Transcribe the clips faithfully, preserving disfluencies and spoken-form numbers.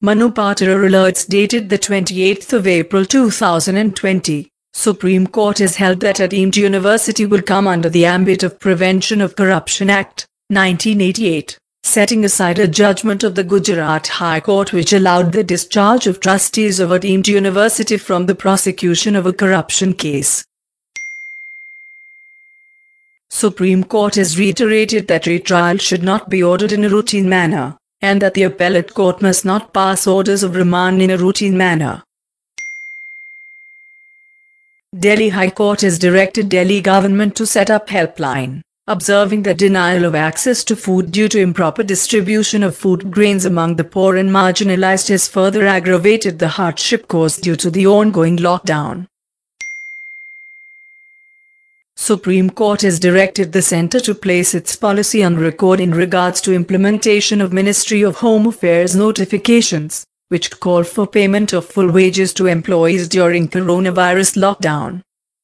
Manu Patora alerts dated the twenty-eighth of April two thousand twenty. Supreme Court has held that a deemed university will come under the ambit of Prevention of Corruption Act, nineteen eighty-eight, setting aside a judgment of the Gujarat High Court which allowed the discharge of trustees of a deemed university from the prosecution of a corruption case. Supreme Court has reiterated that retrial should not be ordered in a routine manner, and that the appellate court must not pass orders of remand in a routine manner. Delhi High Court has directed Delhi government to set up helpline, observing that denial of access to food due to improper distribution of food grains among the poor and marginalized has further aggravated the hardship caused due to the ongoing lockdown. Supreme Court has directed the centre to place its policy on record in regards to implementation of Ministry of Home Affairs notifications, which call for payment of full wages to employees during coronavirus lockdown.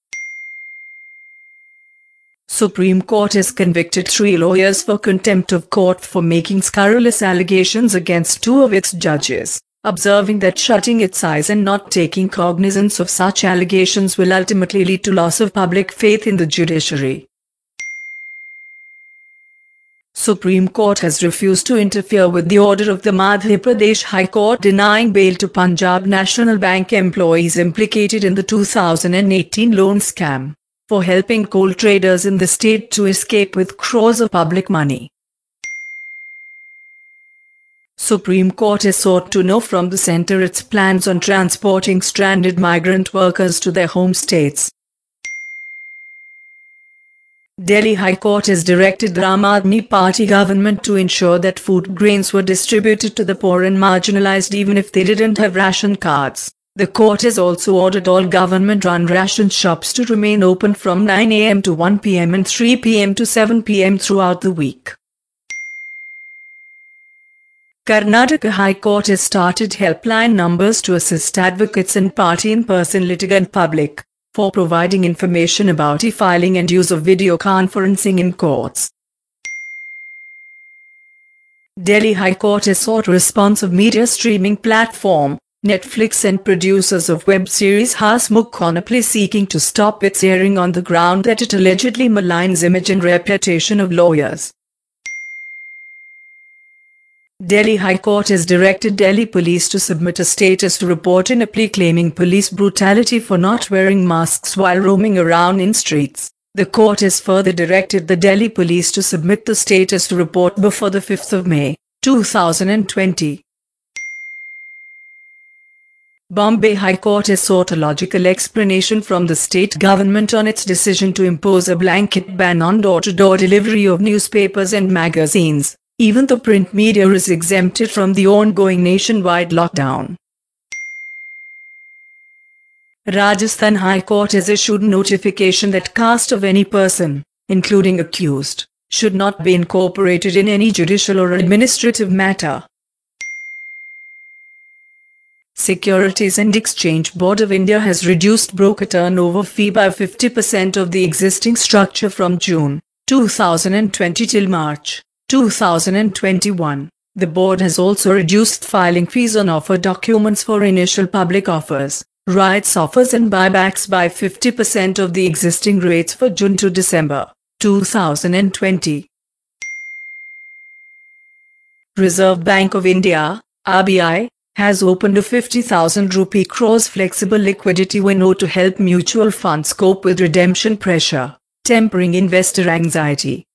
Supreme Court has convicted three lawyers for contempt of court for making scurrilous allegations against two of its judges, observing that shutting its eyes and not taking cognizance of such allegations will ultimately lead to loss of public faith in the judiciary. Supreme Court has refused to interfere with the order of the Madhya Pradesh High Court denying bail to Punjab National Bank employees implicated in the two thousand eighteen loan scam, for helping coal traders in the state to escape with crores of public money. Supreme Court has sought to know from the centre its plans on transporting stranded migrant workers to their home states. Delhi High Court has directed the Aam Aadmi Party government to ensure that food grains were distributed to the poor and marginalized even if they didn't have ration cards. The court has also ordered all government-run ration shops to remain open from nine a m to one p m and three p m to seven p m throughout the week. Karnataka High Court has started helpline numbers to assist advocates and party in-person litigant public for providing information about e-filing and use of video conferencing in courts. Delhi High Court has sought response of media streaming platform Netflix and producers of web series Hasmukh Konapalli seeking to stop its airing on the ground that it allegedly maligns image and reputation of lawyers. Delhi High Court has directed Delhi Police to submit a status report in a plea claiming police brutality for not wearing masks while roaming around in streets. The court has further directed the Delhi Police to submit the status report before the fifth of May, two thousand twenty. Bombay High Court has sought a logical explanation from the state government on its decision to impose a blanket ban on door-to-door delivery of newspapers and magazines, even though print media is exempted from the ongoing nationwide lockdown. Rajasthan High Court has issued notification that caste of any person, including accused, should not be incorporated in any judicial or administrative matter. Securities and Exchange Board of India has reduced broker turnover fee by fifty percent of the existing structure from June two thousand twenty till March two thousand twenty-one. The board has also reduced filing fees on offer documents for initial public offers, rights offers and buybacks by fifty percent of the existing rates for June to December two thousand twenty. Reserve Bank of India, R B I, has opened a fifty thousand rupee crores flexible liquidity window to help mutual funds cope with redemption pressure, tempering investor anxiety.